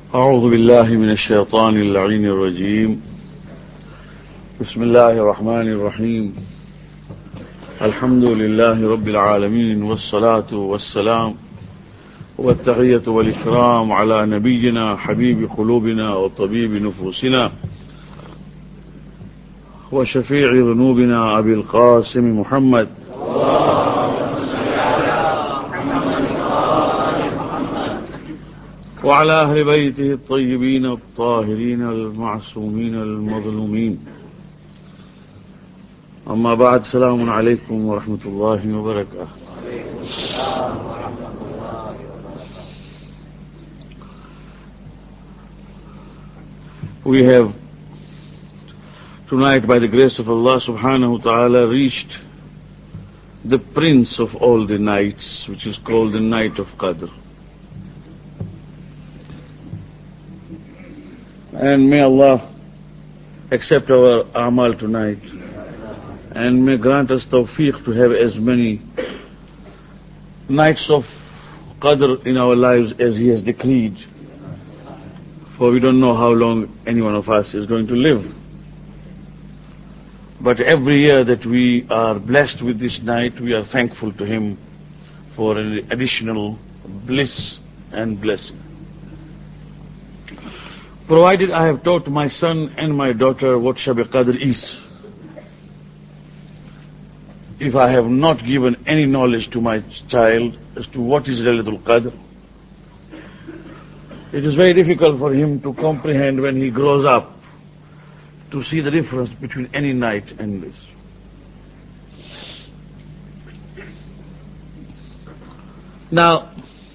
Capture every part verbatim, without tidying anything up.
أعوذ بالله من الشيطان اللعين الرجيم. بسم الله الرحمن الرحيم. الحمد لله رب العالمين، والصلاة والسلام والتحية والإكرام على نبينا حبيب قلوبنا وطبيب نفوسنا وشفيع ذنوبنا أبي القاسم محمد وعلى أهل بيته الطيبين الطاهرين المعصومين المظلومين. أما بعد، السلام عليكم ورحمة الله وبركاته. We have tonight, by the grace of Allah subhanahu wa ta'ala, reached the prince of all the nights, which is called the night of Qadr. And may Allah accept our amal tonight, and may grant us tawfiq to have as many nights of Qadr in our lives as He has decreed, for we don't know how long any one of us is going to live. But every year that we are blessed with this night, we are thankful to Him for an additional bliss and blessing. Provided I have taught my son and my daughter what Shab Qadr is, if I have not given any knowledge to my child as to what is Laylatul Qadr, it is very difficult for him to comprehend when he grows up, to see the difference between any night and this. Now,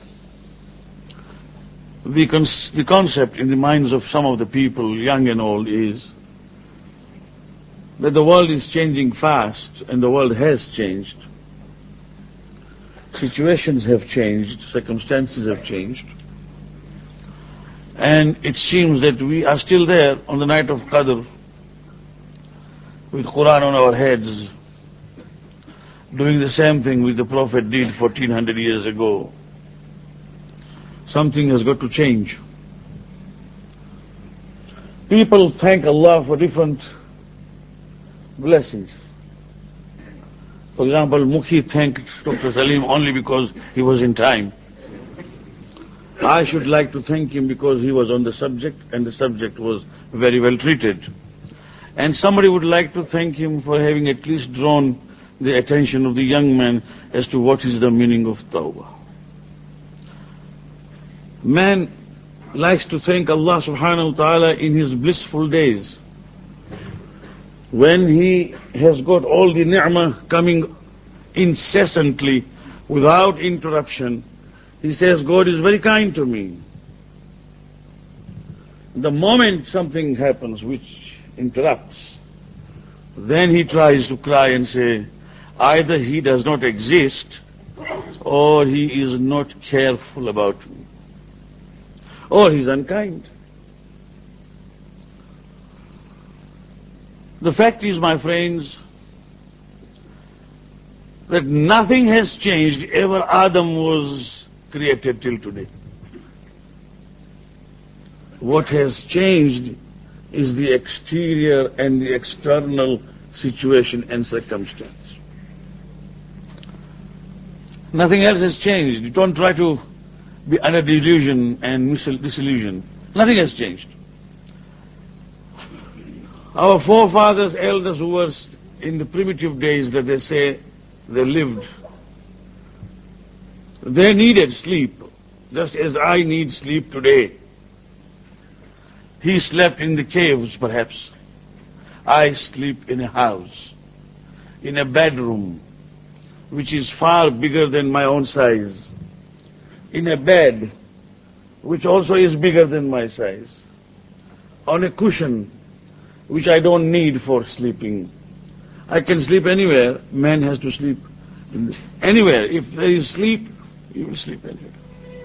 the, con the concept in the minds of some of the people, young and old, is that the world is changing fast, and the world has changed. Situations have changed, circumstances have changed, and it seems that we are still there on the night of Qadr, with Quran on our heads, doing the same thing which the Prophet did fourteen hundred years ago. Something has got to change. People thank Allah for different blessings. For example, Mukhi thanked Doctor Salim only because he was in time. I should like to thank him because he was on the subject, and the subject was very well treated. And somebody would like to thank him for having at least drawn the attention of the young man as to what is the meaning of Tawbah. Man likes to thank Allah subhanahu wa ta'ala in his blissful days, when he has got all the ni'mah coming incessantly without interruption. He says, God is very kind to me. The moment something happens which interrupts, then he tries to cry and say, either He does not exist, or He is not careful about me, or He's unkind. The fact is, my friends, that nothing has changed ever Adam was created till today. What has changed is the exterior and the external situation and circumstance. Nothing else has changed. You don't try to be under delusion and disillusion. Nothing has changed. Our forefathers, elders who were in the primitive days that they say they lived, they needed sleep, just as I need sleep today. He slept in the caves, perhaps. I sleep in a house, in a bedroom, which is far bigger than my own size, in a bed, which also is bigger than my size, on a cushion, which I don't need for sleeping. I can sleep anywhere. Man has to sleep in anywhere. If there is sleep, he will sleep anywhere.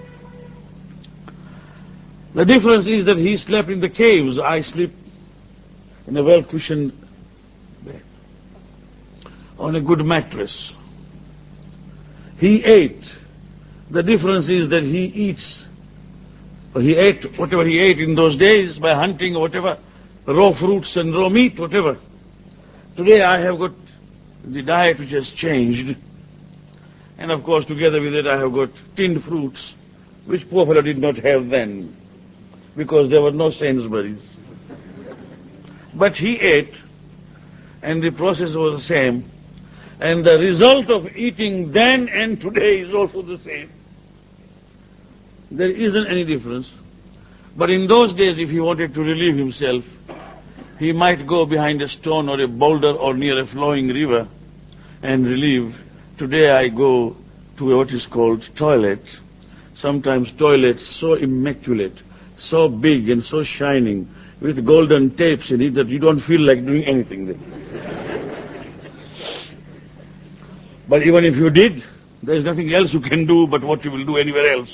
The difference is that he slept in the caves. I sleep in a well-cushioned bed, on a good mattress. He ate. The difference is that he eats He ate whatever he ate in those days by hunting or whatever, raw fruits and raw meat, whatever. Today I have got the diet which has changed. And of course, together with it, I have got tinned fruits, which poor fellow did not have then, because there were no Sainsbury's. But he ate, and the process was the same. And the result of eating then and today is also the same. There isn't any difference. But in those days, if he wanted to relieve himself, he might go behind a stone or a boulder or near a flowing river and relieve. Today I go to what is called toilet. Sometimes toilets so immaculate, so big and so shining, with golden tapes in it that you don't feel like doing anything there. But even if you did, there is nothing else you can do but what you will do anywhere else.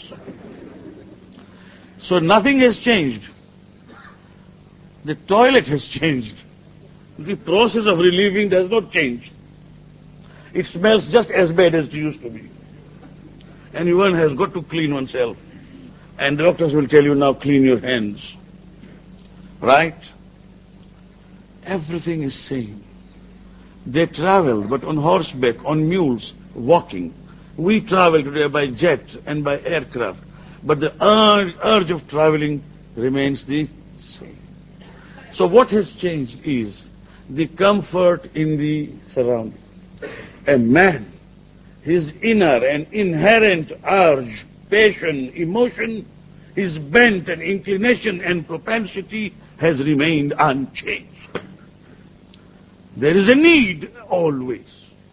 So nothing has changed. The toilet has changed. The process of relieving does not change. It smells just as bad as it used to be. And one has got to clean oneself. And the doctors will tell you now, clean your hands. Right? Everything is same. They travel, but on horseback, on mules, walking. We travel today by jet and by aircraft. But the urge, urge of traveling remains the same. So what has changed is the comfort in the surroundings. A man, his inner and inherent urge, passion, emotion, his bent and inclination and propensity has remained unchanged. There is a need always.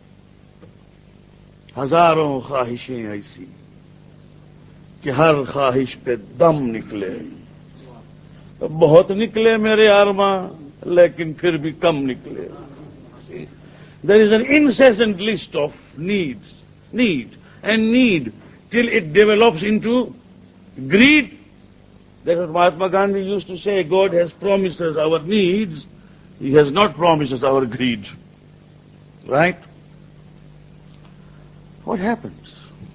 हजारों ख्वाहिशें ऐसी कि हर ख्वाहिश पे दम निकले, बहुत निकले मेरे आरमा लेकिन फिर भी कम निकले. There is an incessant list of needs, need and need, till it develops into greed. That's what Mahatma Gandhi used to say. God has promised us our needs. He has not promised us our greed. Right? What happens?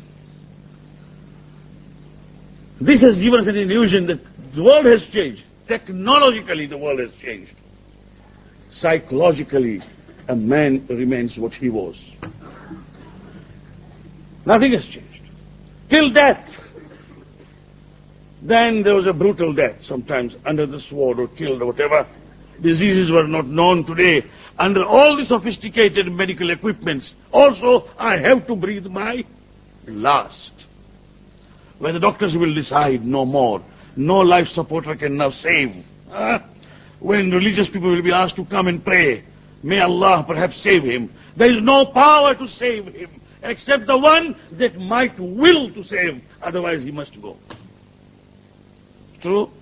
This has given us an illusion that the world has changed. Technologically, the world has changed. Psychologically, a man remains what he was. Nothing has changed. Till death. Then there was a brutal death, sometimes under the sword or killed or whatever. Diseases were not known today. Under all the sophisticated medical equipments, also I have to breathe my last. When the doctors will decide no more, no life supporter can now save. Uh, when religious people will be asked to come and pray, may Allah perhaps save him. There is no power to save him except the one that might will to save, otherwise he must go. True?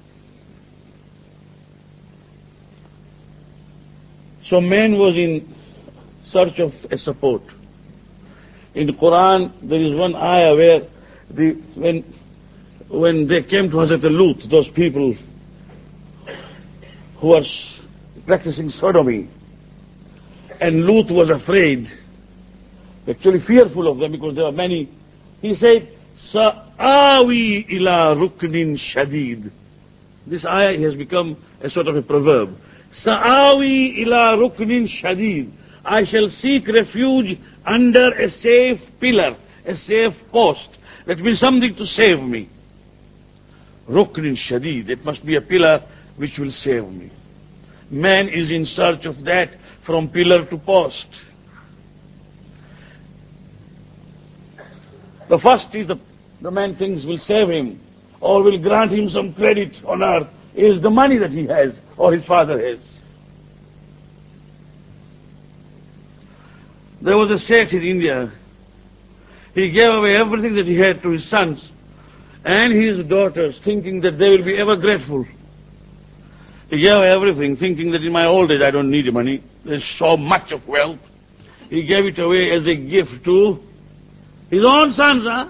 So man was in search of a support. In the Quran, there is one ayah where the, when, when they came to Hazrat Lut, those people who were practicing sodomy, and Lut was afraid, actually fearful of them because there were many, he said, Sa'awi ila ruknin shadid. This ayah has become a sort of a proverb. Sa'awi ila ruknin shadid. I shall seek refuge under a safe pillar, a safe post. That means something to save me. Ruknin shadid. It must be a pillar which will save me. Man is in search of that from pillar to post. The first is the, the man thinks will save him or will grant him some credit on earth is the money that he has or his father has. There was a Sheikh in India. He gave away everything that he had to his sons and his daughters, thinking that they will be ever grateful. He gave away everything, thinking that in my old age I don't need money. There's so much of wealth. He gave it away as a gift to his own sons, huh?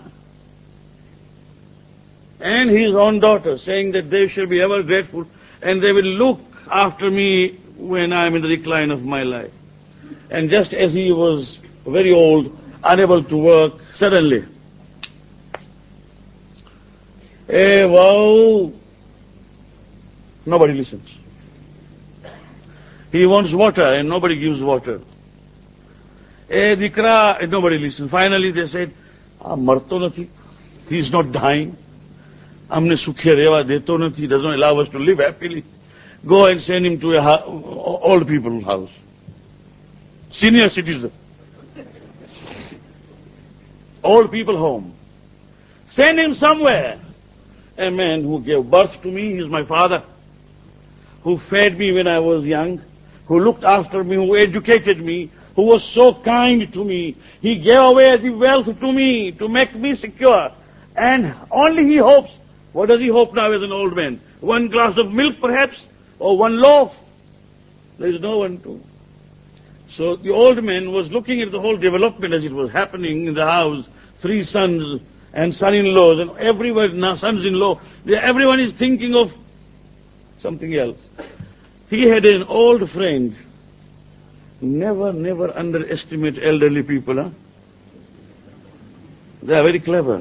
And his own daughters, saying that they shall be ever grateful and they will look after me when I am in the decline of my life. And just as he was very old, unable to work, suddenly Hey, wow. Nobody listens. He wants water and nobody gives water. Hey, dikra, and nobody listens. Finally they said, ah, marto nathi. He's not dying. Amne sukhe reva deto nathi. He doesn't allow us to live happily. Go and send him to a ha- old people's house. Senior citizen. Old people home. Send him somewhere. A man who gave birth to me, he's my father. Who fed me when I was young. Who looked after me, who educated me. Who was so kind to me. He gave away the wealth to me to make me secure. And only he hopes. What does he hope now as an old man? One glass of milk perhaps? Or one loaf? There is no one to. So the old man was looking at the whole development as it was happening in the house. Three sons and son-in-laws and everyone, now sons-in-law. Everyone is thinking of something else. He had an old friend. Never, never underestimate elderly people. Huh? They are very clever.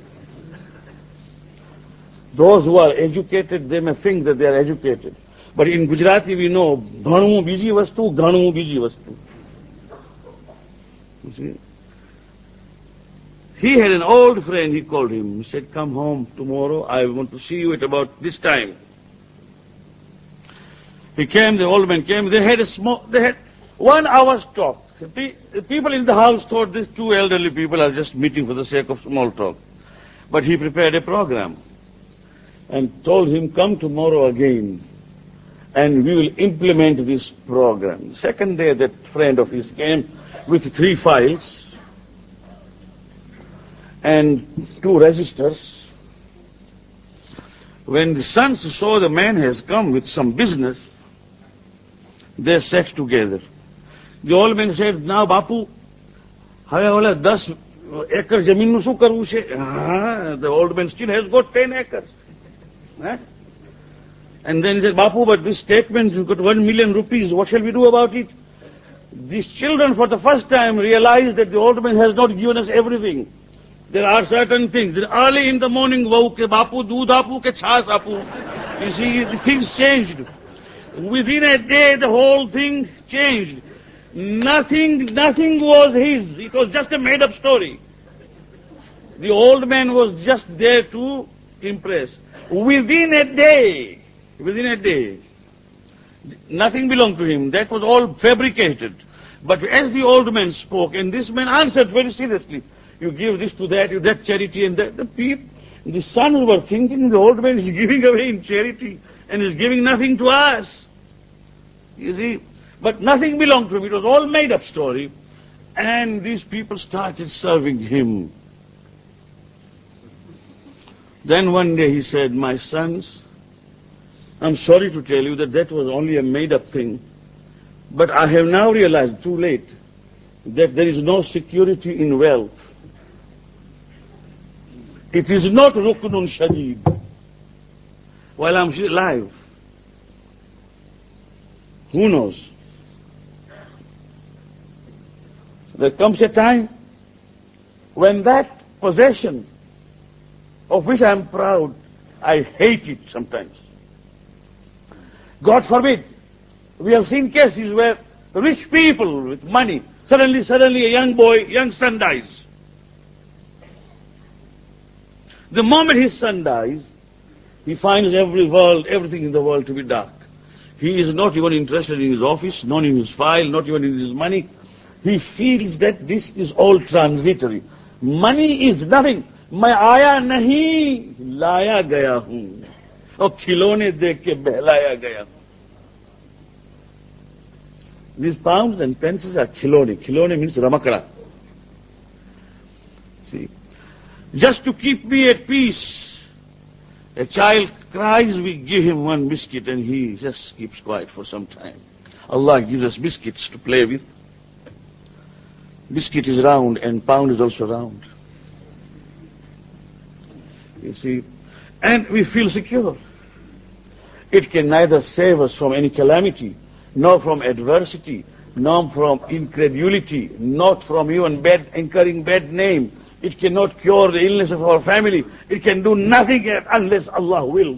Those who are educated, they may think that they are educated. But in Gujarati we know, bhanu biji vastu, ghanu biji vastu. You see? He had an old friend, he called him. He said, come home tomorrow, I want to see you at about this time. He came, the old man came, they had a small, they had one hour's talk. The people in the house thought these two elderly people are just meeting for the sake of small talk. But he prepared a program and told him, come tomorrow again and we will implement this program. The second day that friend of his came with three files and two registers. When the sons saw the man has come with some business, they sat together. The old man said, now Bapu, have ola das acres jamin nu shu karvu che? The old man still has got ten acres. Eh? And then he said, Bapu, but this statement, you've got one million rupees, what shall we do about it? These children for the first time realized that the old man has not given us everything. There are certain things. Early in the morning, Vau ke Bapu, doodh apu ke chhas apu. You see, the things changed. Within a day, the whole thing changed. Nothing, nothing was his. It was just a made-up story. The old man was just there to impress. Within a day, within a day, nothing belonged to him. That was all fabricated. But as the old man spoke, and this man answered very seriously, you give this to that, you that charity and that. The people, the sons were thinking the old man is giving away in charity and is giving nothing to us. You see, but nothing belonged to him. It was all made up story. And these people started serving him. Then one day he said, my sons, I'm sorry to tell you that that was only a made up thing. But I have now realized, too late, that there is no security in wealth. It is not Ruknun Shadid. While I'm alive, who knows? There comes a time when that possession of which I am proud, I hate it sometimes. God forbid. We have seen cases where rich people with money, suddenly, suddenly a young boy, young son dies. The moment his son dies, he finds every world, everything in the world to be dark. He is not even interested in his office, not in his file, not even in his money. He feels that this is all transitory. Money is nothing. मैं आया नहीं, लाया गया हूं, और खिलौने देख के बहलाया गया हूं. These pounds and pences are khilone. Khilone means ramakra. See, just to keep me at peace, a child cries, we give him one biscuit and he just keeps quiet for some time. Allah gives us biscuits to play with. Biscuit is round and pound is also round. You see, and we feel secure. It can neither save us from any calamity, nor from adversity, nor from incredulity, not from even bad, incurring bad name. It cannot cure the illness of our family. It can do nothing unless Allah wills.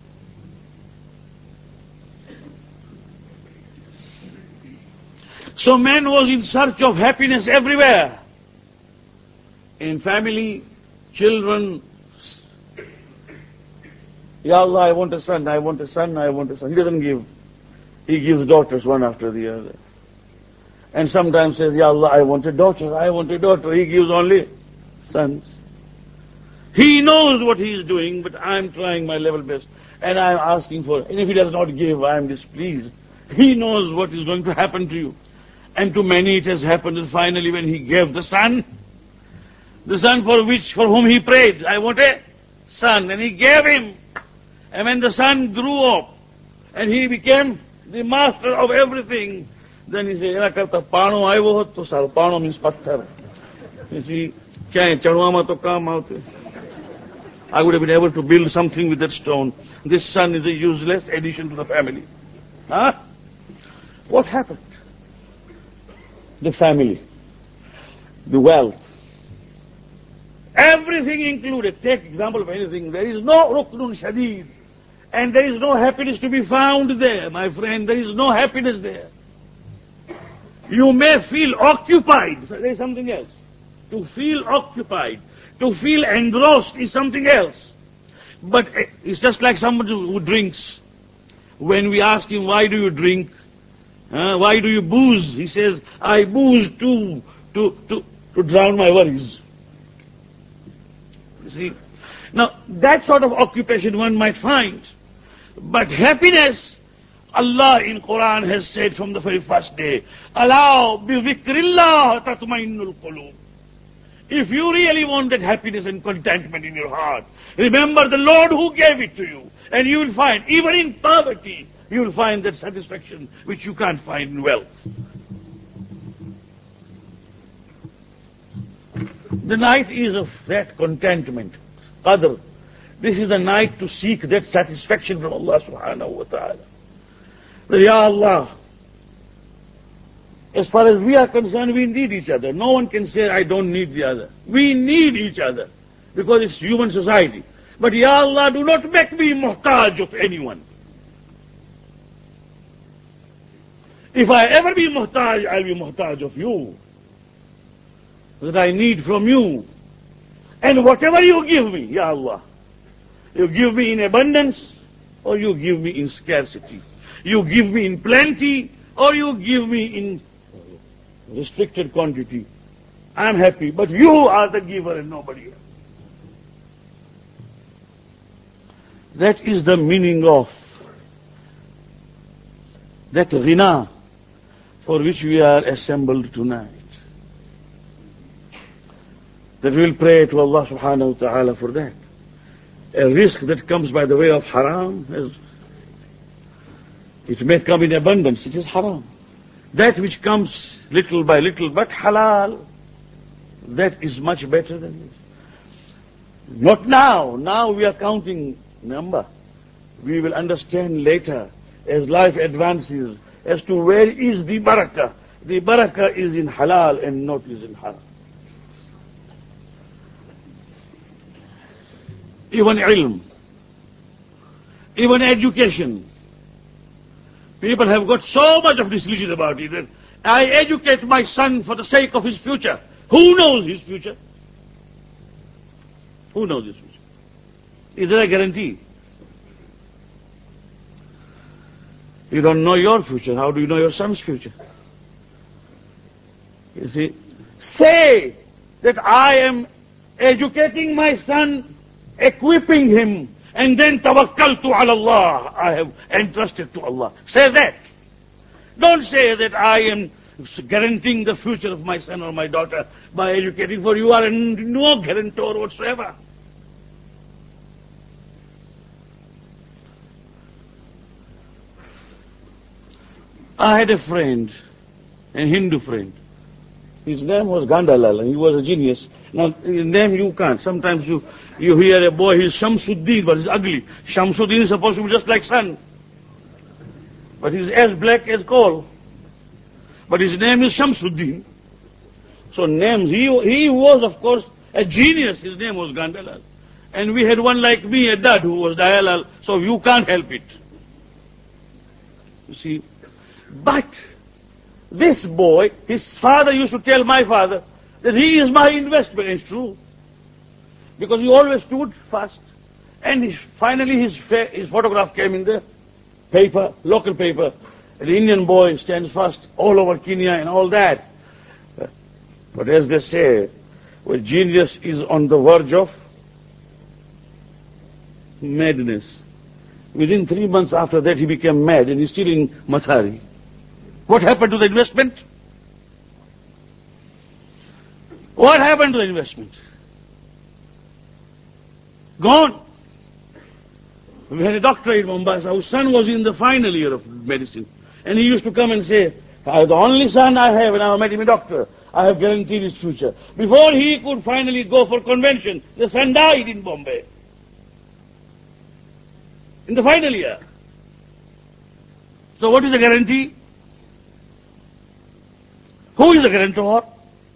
So man was in search of happiness everywhere. In family, children. Ya Allah, I want a son, I want a son, I want a son. He doesn't give. He gives daughters one after the other. And sometimes says, Ya Allah, I want a daughter, I want a daughter. He gives only sons. He knows what he is doing, but I am trying my level best. And I am asking for, and if he does not give, I am displeased. He knows what is going to happen to you. And to many it has happened that finally when he gave the son, the son for which, for whom he prayed, I want a son, and he gave him. And when the son grew up, and he became the master of everything, then he said, "Ena karta pano ayo ho to sal pano means patthar." You see, kya chanwama to kam aate. I would have been able to build something with that stone. This son is a useless addition to the family. Huh? What happened? The family, the wealth, everything included. Take example of anything. There is no ruknun shadid. And there is no happiness to be found there, my friend. There is no happiness there. You may feel occupied. So there is something else. To feel occupied, to feel engrossed is something else. But it's just like somebody who drinks. When we ask him, why do you drink? Uh, why do you booze? He says, I booze to, to, to, to drown my worries. You see? Now, that sort of occupation one might find. But happiness, Allah in Quran has said from the very first day, Allow bi dhikrillah tatma'innul qulub. If you really want that happiness and contentment in your heart, remember the Lord who gave it to you. And you will find, even in poverty, you will find that satisfaction which you can't find in wealth. The night is of that contentment, qadr. This is the night to seek that satisfaction from Allah subhanahu wa ta'ala. But Ya Allah, as far as we are concerned, we need each other. No one can say, I don't need the other. We need each other because it's human society. But Ya Allah, do not make me muhtaj of anyone. If I ever be muhtaj, I'll be muhtaj of you. That I need from you. And whatever you give me, Ya Allah, you give me in abundance or you give me in scarcity. You give me in plenty or you give me in restricted quantity. I'm happy, but you are the giver and nobody else. That is the meaning of that ghina for which we are assembled tonight. That we will pray to Allah subhanahu wa ta'ala for that. A risk that comes by the way of haram, is, it may come in abundance, it is haram. That which comes little by little, but halal, that is much better than this. Not now. Now we are counting number. We will understand later, as life advances, as to where is the barakah. The barakah is in halal and not is in haram. Even ilm, even education. People have got so much of disillusion about it that I educate my son for the sake of his future. Who knows his future? Who knows his future? Is there a guarantee? You don't know your future. How do you know your son's future? You see, say that I am educating my son, equipping him, and then tawakkaltu ala Allah, I have entrusted to Allah. Say that. Don't say that I am guaranteeing the future of my son or my daughter by educating, for you are no guarantor whatsoever. I had a friend, a Hindu friend. His name was Gandalal, and he was a genius. Now, his name you can't. Sometimes you, you hear a boy, he's Shamsuddin, but he's ugly. Shamsuddin is supposed to be just like sun. But he's as black as coal. But his name is Shamsuddin. So names, he, he was, of course, A genius, his name was Gandalal. And we had one like me, a dad, who was Dayalal, so you can't help it. You see? But this boy, his father used to tell my father that he is my investment. It's true. Because he always stood fast. And he, finally his, his photograph came in the paper, local paper. The Indian boy stands fast all over Kenya and all that. But as they say, when genius is on the verge of madness, within three months after that he became mad and he's still in Mathari. What happened to the investment? What happened to the investment? Gone. We had a doctor in Mombasa whose son was in the final year of medicine. And he used to come and say, "I'm the only son I have, and I made him a doctor. I have guaranteed his future." Before he could finally go for convention, the son died in Bombay. In the final year. So what is the guarantee? Who is the guarantor?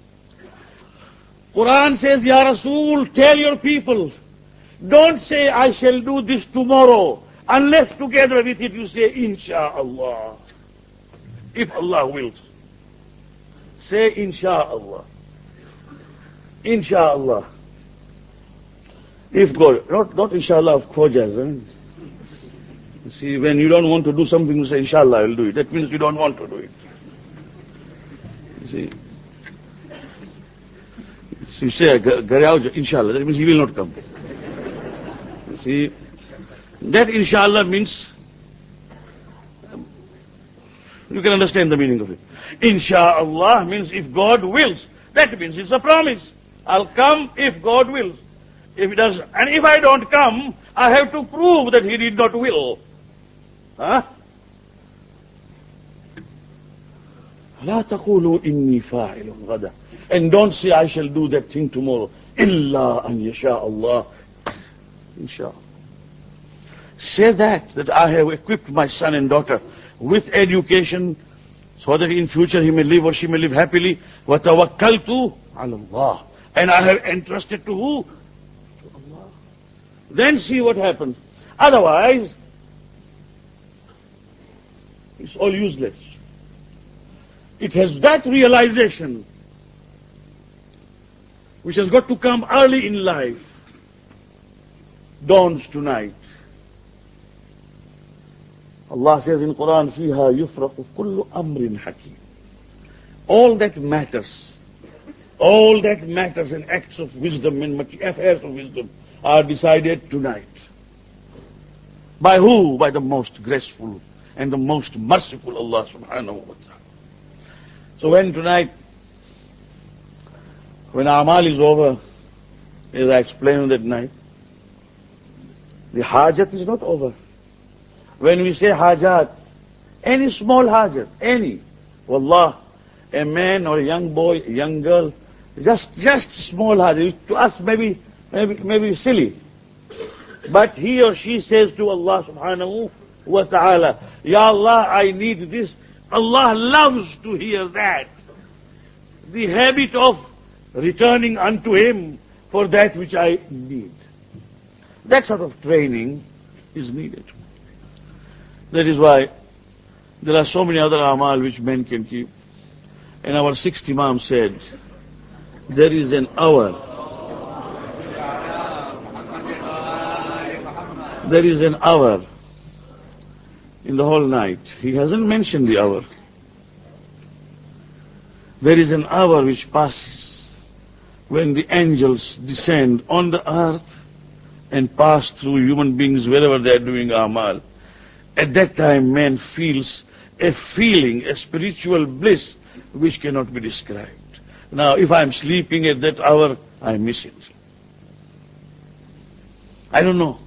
Quran says, "Ya Rasul, tell your people, don't say I shall do this tomorrow, unless together with it you say, Insha'Allah. If Allah wills. Say Insha'Allah. Insha'Allah. If God, not, not Insha'Allah of Khojas. Eh? You see, when you don't want to do something, you say, Inshallah, I will do it. That means you don't want to do it. You see. So you say, Inshallah, that means he will not come. You see, that Inshallah means, you can understand the meaning of it. Insha'Allah means if God wills. That means it's a promise. I'll come if God wills. If it does, and if I don't come, I have to prove that he did not will. Huh? لا تقولوا إني فاعل غدا. And don't say I shall do that thing tomorrow. إلا أن يشاء الله. Inshallah. Say that, that I have equipped my son and daughter with education so that in future he may live or she may live happily. وَتَوَكَّلْتُ عَلَى اللَّهِ. And I have entrusted to who? To Allah. Then see what happens. Otherwise, it's all useless. It has that realization which has got to come early in life. Dawns tonight. Allah says in Quran, فِيهَا يُفْرَقُ كُلُّ أَمْرٍ حَكِيمٍ. All that matters, all that matters and acts of wisdom and affairs of wisdom are decided tonight. By who? By the most graceful and the most merciful Allah subhanahu wa ta'ala. So when tonight, when Amal is over, as I explained that night, the hajat is not over. When we say hajat, any small hajat, any, wallah, a man or a young boy, a young girl, just just small hajat, to us maybe, maybe, maybe silly. But he or she says to Allah subhanahu wa ta'ala, Ya Allah, I need this. Allah loves to hear that. The habit of returning unto Him for that which I need. That sort of training is needed. That is why there are so many other amal which men can keep. And our sixth Imam said, there is an hour. There is an hour in the whole night. He hasn't mentioned the hour. There is an hour which passes when the angels descend on the earth and pass through human beings wherever they are doing amal. At that time, man feels a feeling, a spiritual bliss which cannot be described. Now, if I am sleeping at that hour, I miss it. I don't know.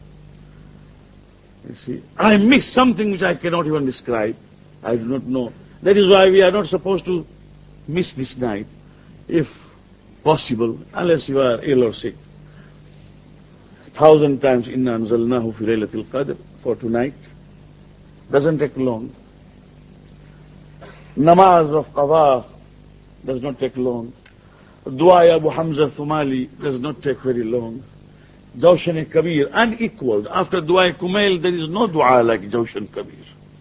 You see, I miss something which I cannot even describe. I do not know. That is why we are not supposed to miss this night, if possible, unless you are ill or sick. Thousand times, Inna anzalnahu fi laylatil qadr, for tonight. Doesn't take long. Namaz of qadha does not take long. Dua Abu Hamza Thumali does not take very long. Jawshan Kabir, unequaled. After Dua Kumail, there is no dua like Jawshan Kabir.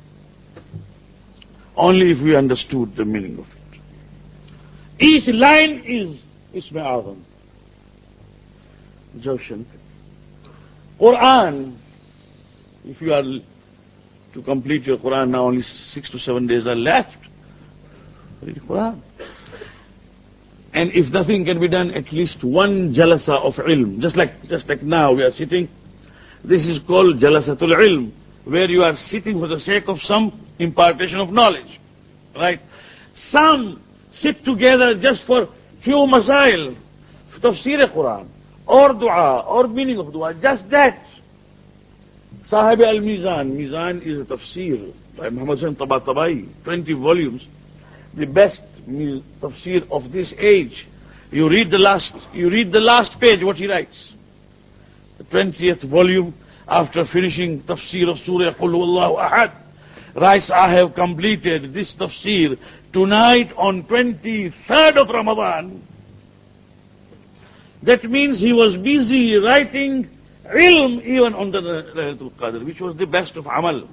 Only if we understood the meaning of it. Each line is Ism Azam. Jawshan Quran, if you are to complete your Quran now, only six to seven days are left. Read Quran. And if nothing can be done, at least one jalasa of ilm. Just like, just like now we are sitting. This is called jalasatul ilm, where you are sitting for the sake of some impartation of knowledge. Right? Some sit together just for few masail, tafsir Quran, or dua, or meaning of dua, just that. Sahib al-Mizan, Mizan is a tafsir by Muhammad Hussain Tabatabai, twenty volumes. The best tafsir of this age. You read the last, you read the last page, what he writes. The twentieth volume, after finishing tafsir of Surah Qul Huwallahu Ahad, writes, I have completed this tafsir tonight on twenty-third of Ramadan. That means he was busy writing ilm even on the Laylatul Qadr, which was the best of amal.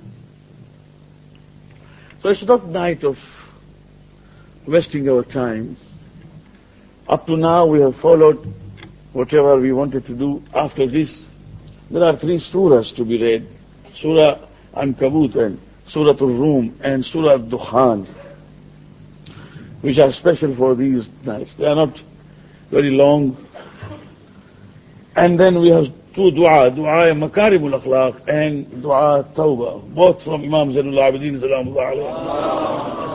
So it's not night of wasting our time. Up to now we have followed whatever we wanted to do. After this, there are three surahs to be read. Surah Ankabut and Surah Al-Rum and Surah Al-Dukhan, which are special for these nights. They are not very long. And then we have two dua, dua Makarimul Akhlaq and dua Tawbah, both from Imam Zainul Abidin Salamullah alayhi.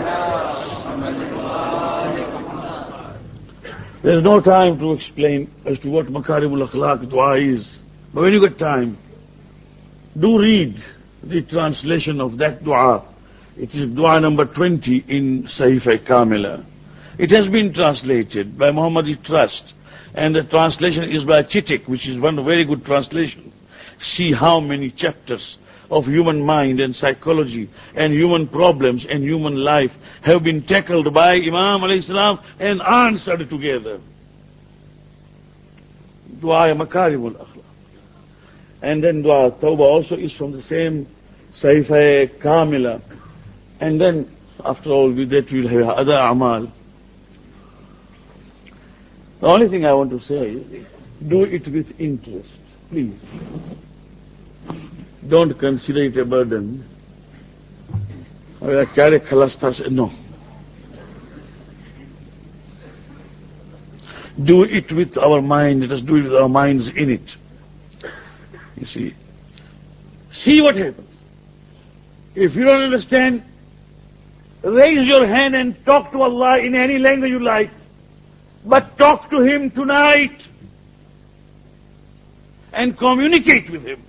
There is no time to explain as to what Makarimul Akhlaq dua is. But when you get time, do read the translation of that dua. It is dua number twenty in Sahifa Kamila. It has been translated by Muhammadi Trust, and the translation is by Chitik, which is one very good translation. See how many chapters of human mind and psychology and human problems and human life have been tackled by Imam alayhi salam and answered together. Dua Makarimul Akhlaq. And then Dua Tawbah also is from the same Sahifa Kamila. And then, after all, with that we'll have other amal. The only thing I want to say is, do it with interest, please. Don't consider it a burden. No. Do it with our mind. Let us do it with our minds in it. You see. See what happens. If you don't understand, raise your hand and talk to Allah in any language you like. But talk to Him tonight and communicate with Him.